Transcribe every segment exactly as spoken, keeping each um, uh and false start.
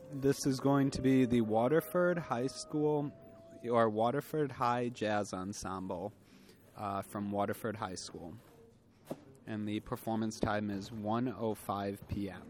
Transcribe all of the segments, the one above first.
This is going to be the Waterford High School or Waterford High Jazz Ensemble uh, from Waterford High School. And the performance time is one oh five p.m.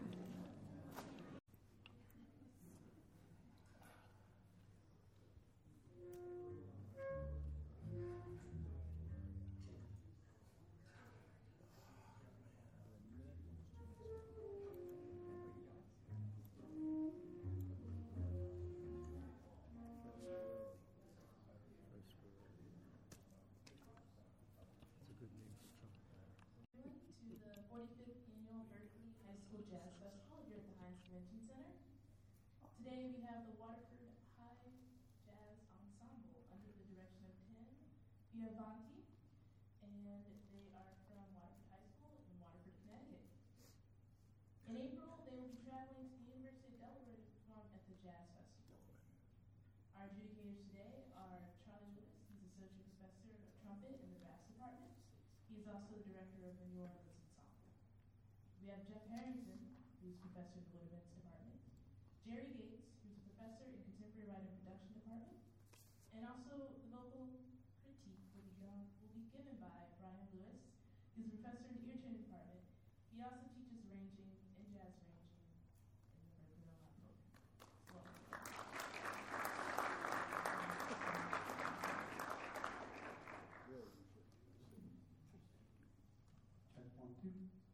forty-fifth Annual Berkeley High School Jazz Festival here at the Heinz Convention Center. Today we have the Waterford High Jazz Ensemble under the direction of Tim Biavanti, and they are from Waterford High School in Waterford, Connecticut. In April, they will be traveling to the University of Delaware to perform at the Jazz Festival. Our adjudicators today are Charlie Lewis. He's Associate Professor of Trumpet in the Brass Department. He is also the Director of the New Orleans Ensemble. We have Jeff Harrington, who's Professor in the Wood Events Department, Jerry Gates, who's a Professor in Contemporary Writing and Production Department, and also the vocal critique will be, drawn, will be given by Brian Lewis, who's a Professor in the Ear Training Department. He also teaches arranging and jazz arranging in the Berkeley Millard program. Check one, two.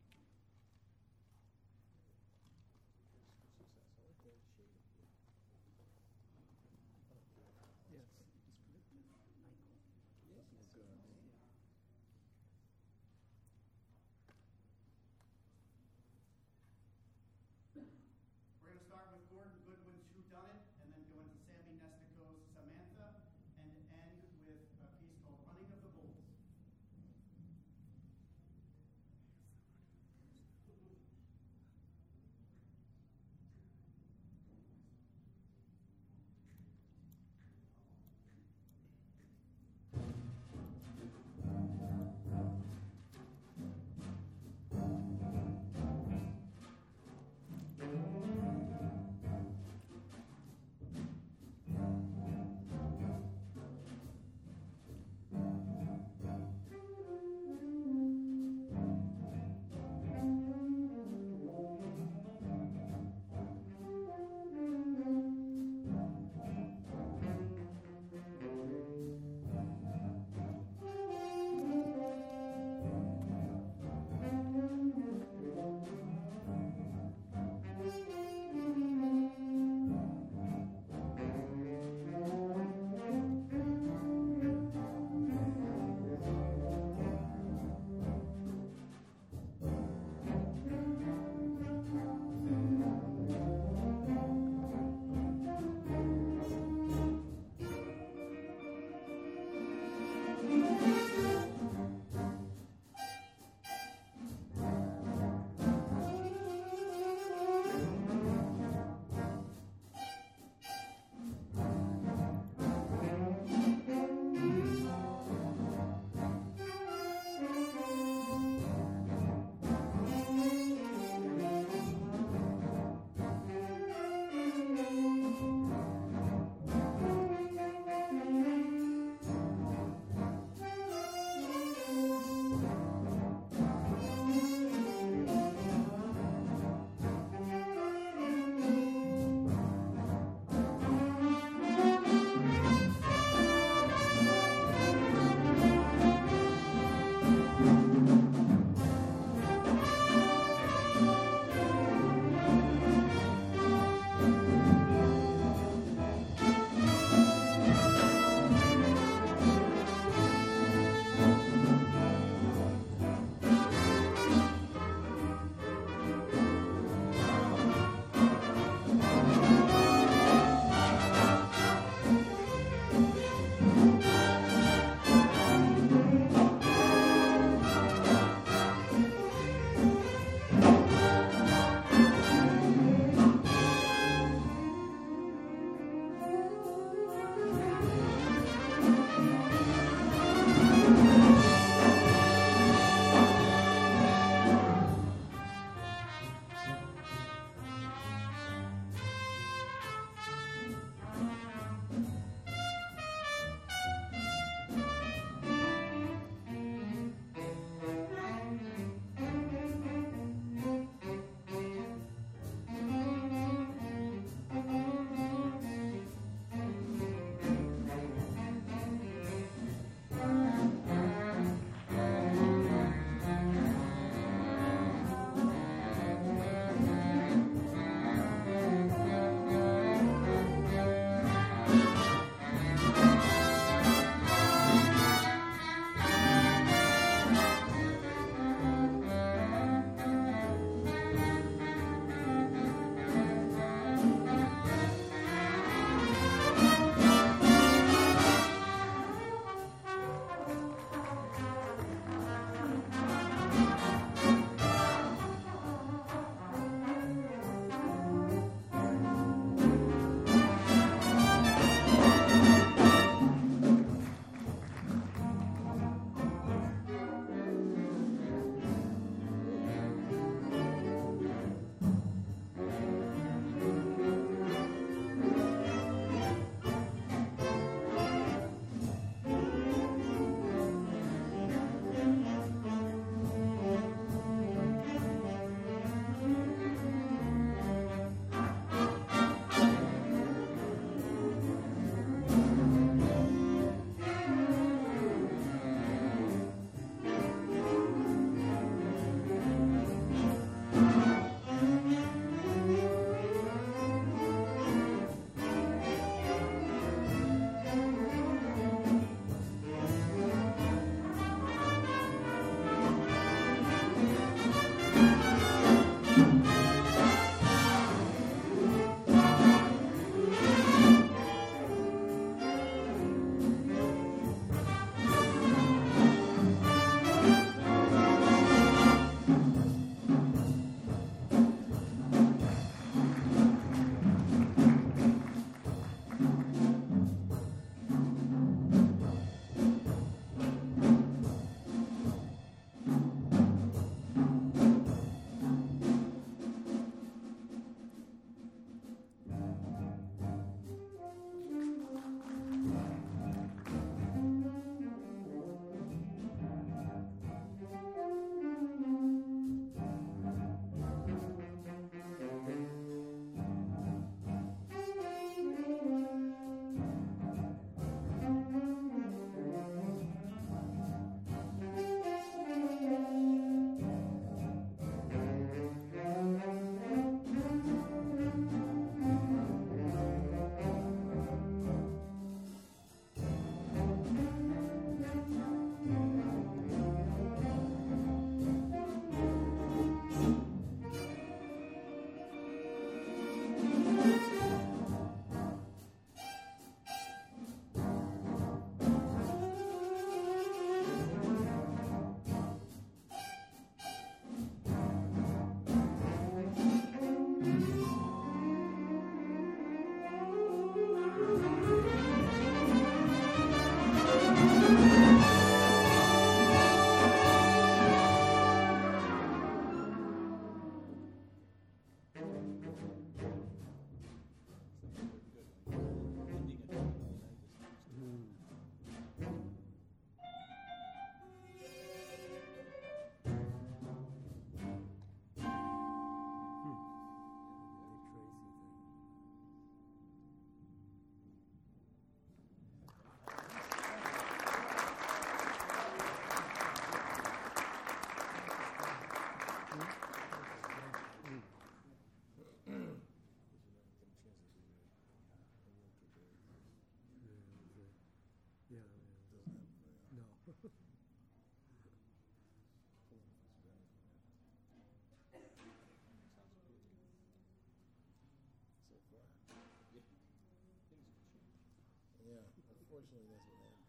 We're going to start with Gordon Goodwin's Who Done It, and then go into Sammy Nestico's Samantha, and end with a piece called Running of the Bulls. unfortunately, that's what happens.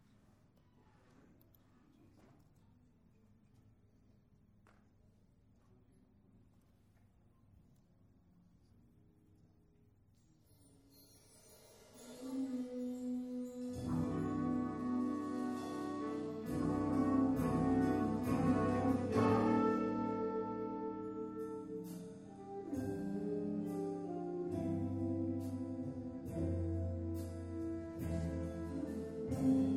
Thank you.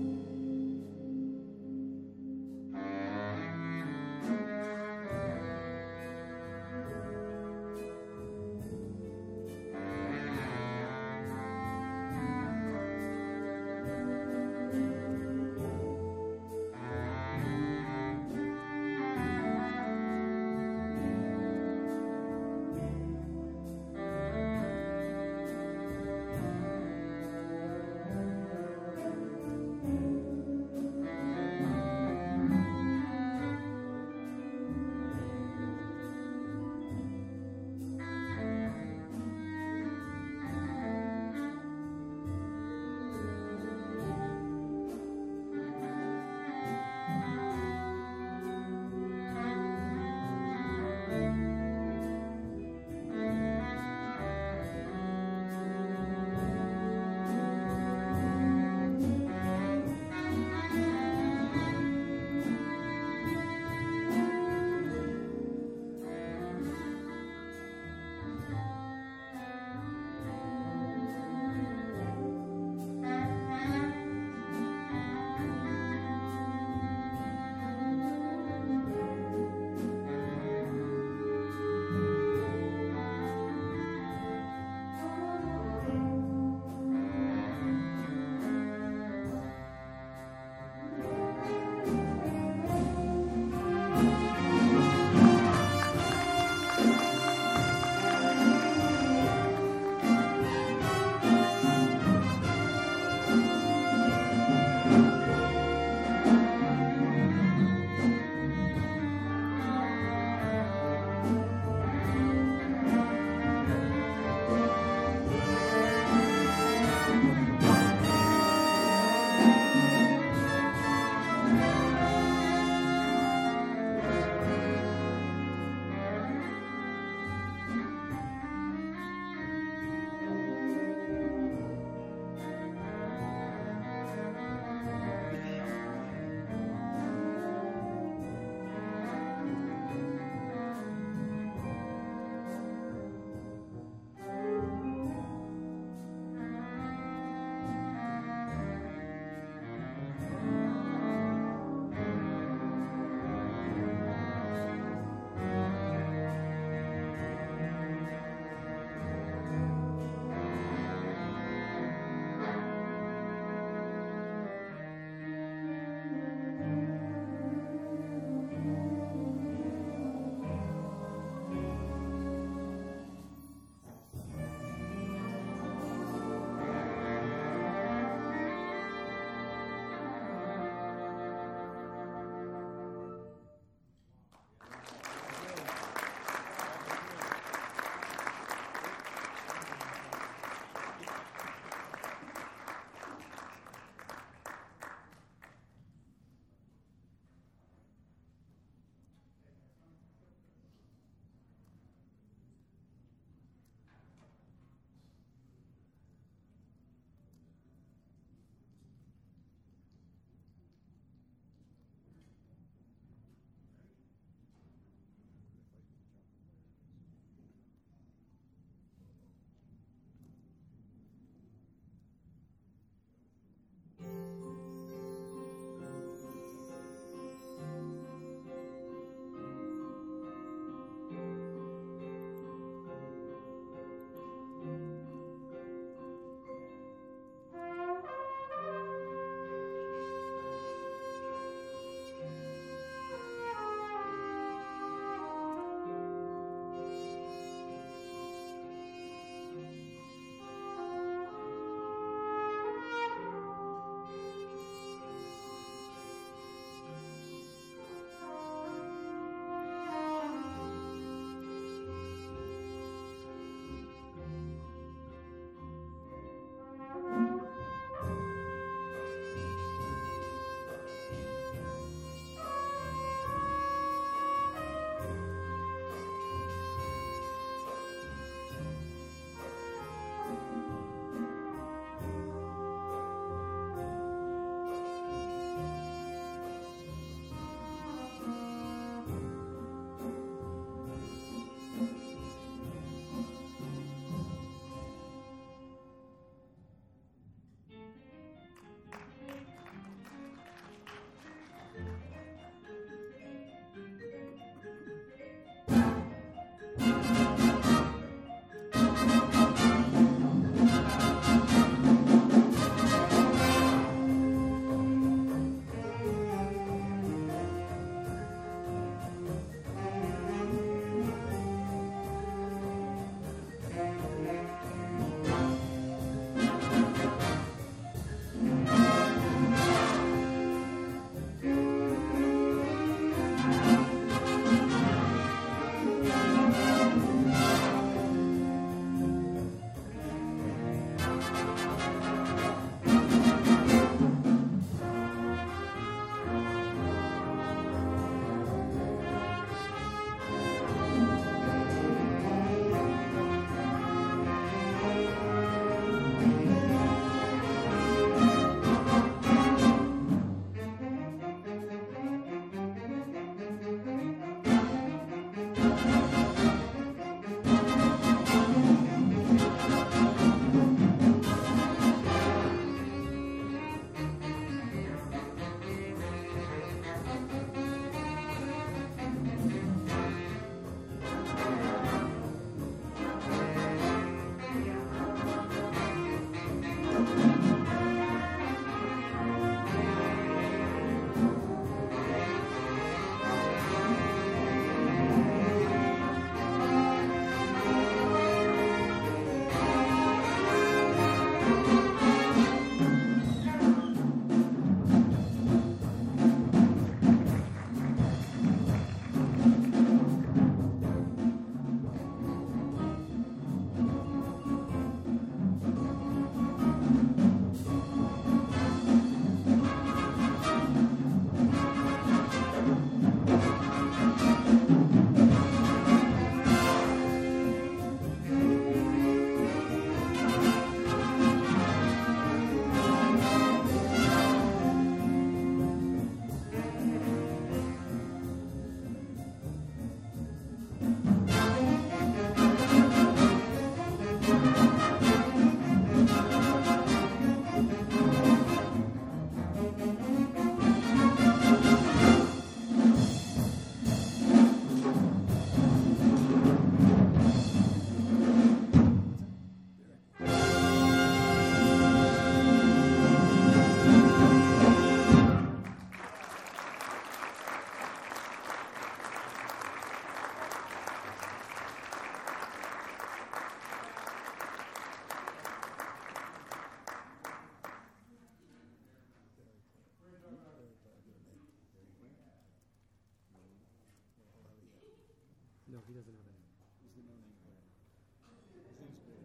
No, he doesn't have any. He's the no-name player. His name's Barry.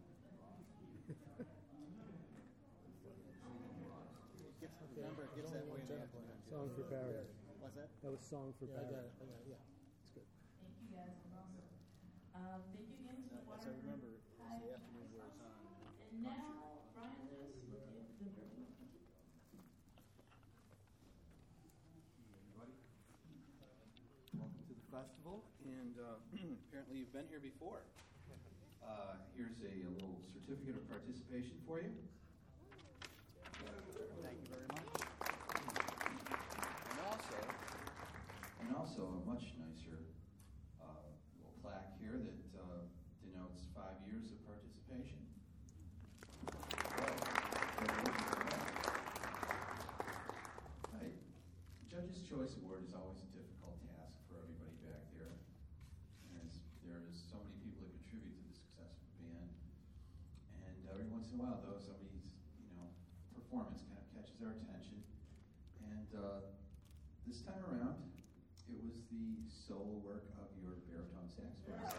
Gets, remember, it gets that way in the afternoon. Song for Barry. What's that? That was Song for Yeah, I Barry. got it. I got it. Yeah, it's good. Thank you guys, that's awesome. Um, thank you again to the As I Waterford remember, it's High the afternoon where it's on. And now, Brian Lewis with the, the ribbon. Everybody, welcome to the festival, and uh, apparently you've been here before. Uh, here's a, a little certificate of participation for you. Thank you very much. And also, and also a much nicer uh, little plaque here that uh, denotes five years of participation. Right. The Judge's Choice Award is always a difficult task for everybody back there. As there's so many people that contribute to the success of the band. And every once in a while, though, somebody's, you know, performance kind of catches our attention. And uh, this time around, it was the solo work of your baritone saxophonist.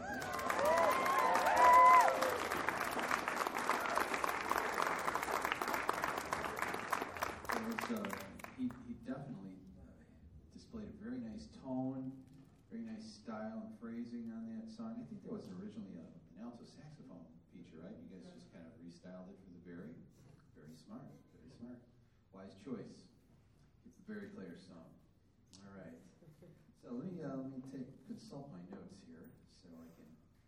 It was, uh, he, he definitely uh, displayed a very nice tone, very nice style and phrasing on that song. I think that was originally a, an alto saxophone feature, right? You guys just kind of restyled it for the Barry. Very smart, very smart. Wise choice. It's the Barry Players song. All right. So let me uh, let me take consult my notes here so I can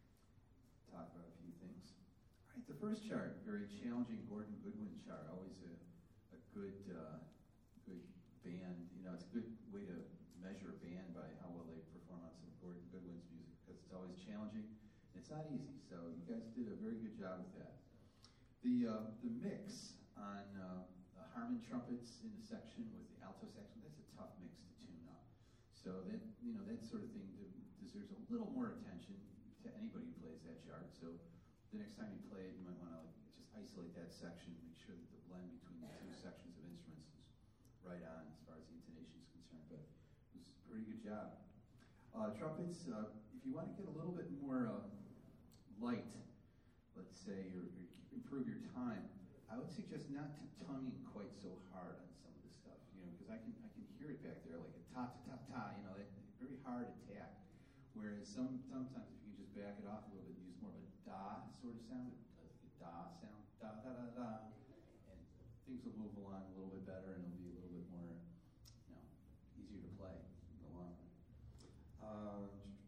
talk about a few things. All right, the first chart, very challenging Gordon Goodwin chart. Always a, a good uh, good band. You know, it's a good way to measure a band by how well they perform on some Gordon Goodwin's music because it's always challenging. And it's not easy. So you guys did a very good job with that. The uh, the mix on uh, the Harmon trumpets in the section with the alto saxophone, that's a tough mix to tune up. So that, you know, that sort of thing deserves a little more attention to anybody who plays that chart. So the next time you play it, you might want to like just isolate that section, make sure that the blend between the two sections of instruments is right on as far as the intonation is concerned. But it was a pretty good job. Uh, trumpets, uh, if you want to get a little bit more uh, light, let's say, or, or improve your time, I would suggest not to tonguing quite so hard on some of this stuff, you know, because I can I can hear it back there like a ta ta ta ta, you know, that very hard attack. Whereas some sometimes if you can just back it off a little bit, use more of a da sort of sound, like a da sound, da da da da, and things will move along a little bit better, and it'll be a little bit more, you know, easier to play in the long run. Uh,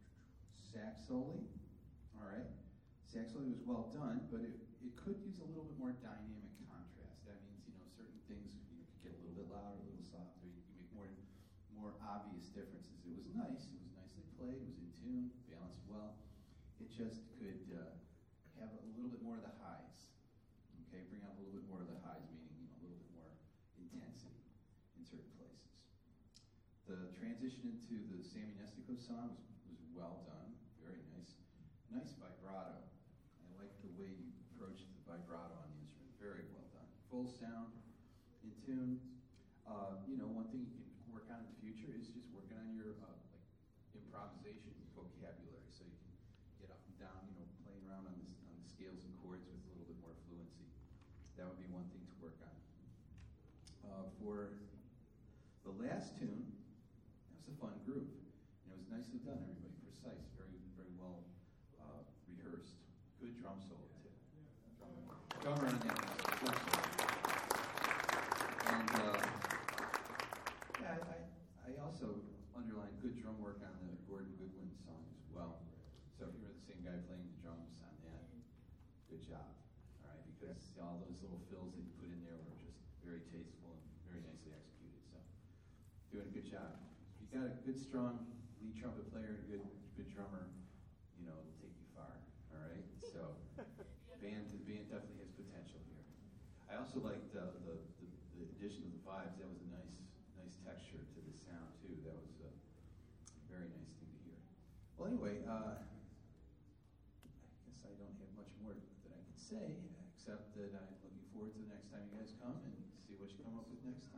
sax soli, all right. Sax soli was well done, but it, it could use a little bit more dynamic contrast. That means, you know, certain things you know, could get a little bit louder, a little softer. You can make more more obvious differences. It was nice. It was nicely played. It was in tune, balanced well. It just could uh, have a little bit more of the highs. Okay, bring out a little bit more of the highs, meaning you know a little bit more intensity in certain places. The transition into the Sammy Nestico song was, was well done. Very nice. Nice vibrato. I like the way you approached the vibrato on the instrument. Very well done. Full sound, in tune. Uh, you know, one thing you can work on in the future is just working on your uh, like improvisation vocabulary, so you can get up and down. You know, playing around on the on the scales and chords with a little bit more fluency. That would be one thing to work on. Uh, for the last tune, that was a fun groove. And it was nicely done. Everybody precise, very very well uh, rehearsed. Good drum solo too. Drummer, drummer on that. And uh, yeah, I, I also underlined good drum work on the Gordon Goodwin song as well. So if you were the same guy playing the drums on that, good job. All right, because all those little fills that you put in there were just very tasteful and very nicely executed. So doing a good job. If you got a good, strong lead trumpet player, a good, good drummer, you know, it'll take you far. All right, so band the band definitely has potential here. I also liked uh, the, the the addition of the vibes. That was a nice nice texture to the sound too. That was a very nice thing to hear. Well, anyway, uh, I guess I don't have much more that I can say except that I'm looking forward to the next time you guys come and see what you come up with next time.